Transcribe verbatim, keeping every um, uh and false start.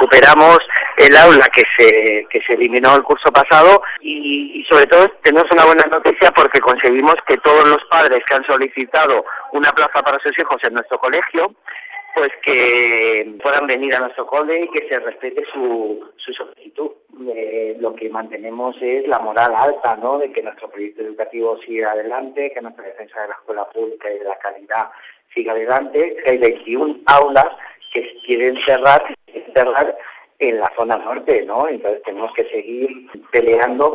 recuperamos el aula que se que se eliminó el curso pasado y, y sobre todo tenemos una buena noticia porque conseguimos que todos los padres que han solicitado una plaza para sus hijos en nuestro colegio, pues que puedan venir a nuestro cole y que se respete su, su solicitud. Eh, lo que mantenemos es la moral alta, ¿no?, de que nuestro proyecto educativo siga adelante, que nuestra defensa de la escuela pública y de la calidad siga adelante. Hay veintiuna aulas que quieren cerrar, cerrar en la zona norte, ¿no? Entonces tenemos que seguir peleando